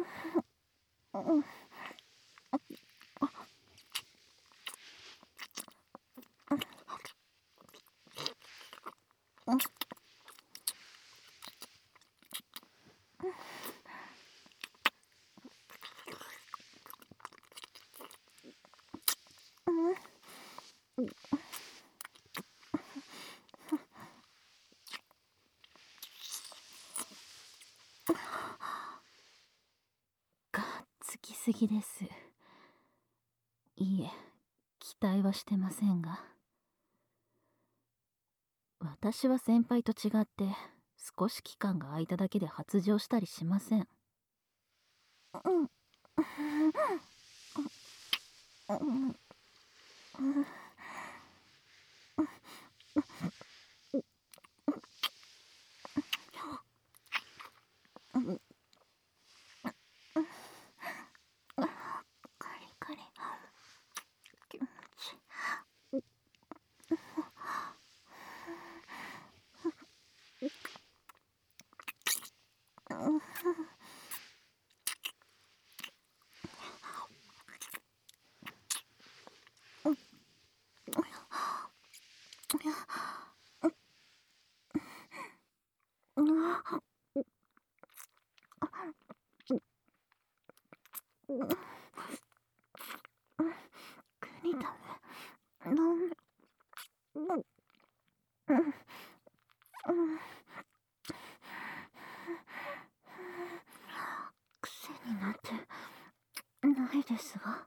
つきすぎです。いいえ、期待はしてませんが。私は先輩と違って少し期間が空いただけで発情したりしません。カリカリ気持ちいい。国だめ飲め。癖になってないですが。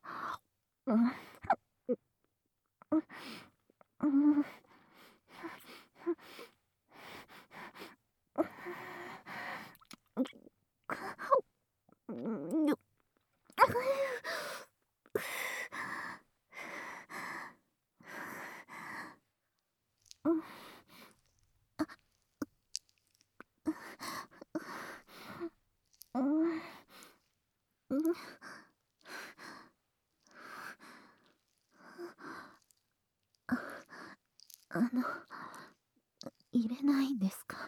入れないんですか？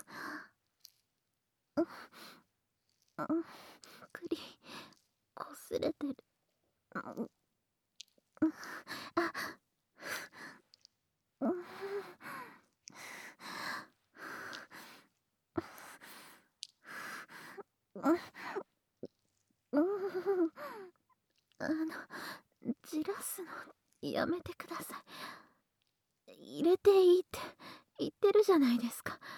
栗擦れてる。じらすのやめてください。入れていいって言ってるじゃないですか。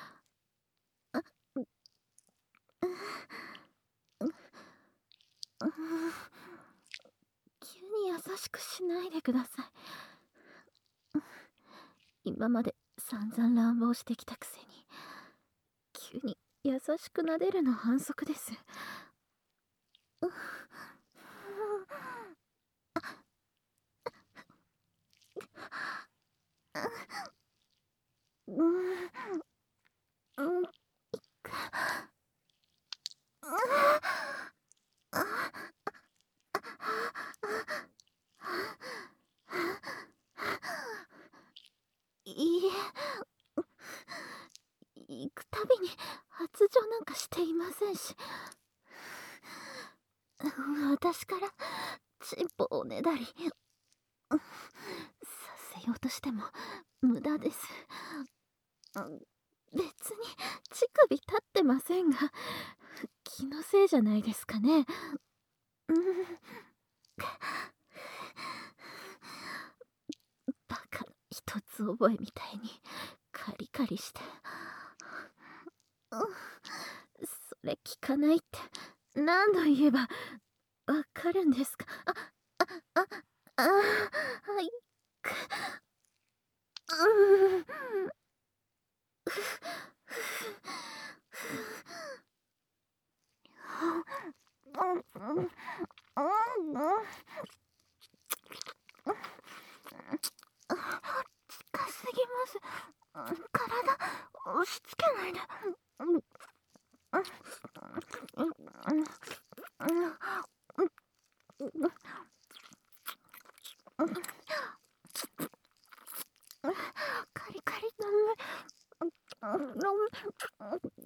急に優しくしないでください。今まで散々乱暴してきたくせに急に優しく撫でるの反則です。いいえ、行くたびに発情なんかしていませんし、私からチンポをねだりさせようとしても無駄です。別に乳首立ってませんが、気のせいじゃないですかね。バカの一つ覚えみたいにカリカリして、それ聞かないって何度言えばわかるんですか？はい。近すぎます。体押し付けないで。カリカリ飲む。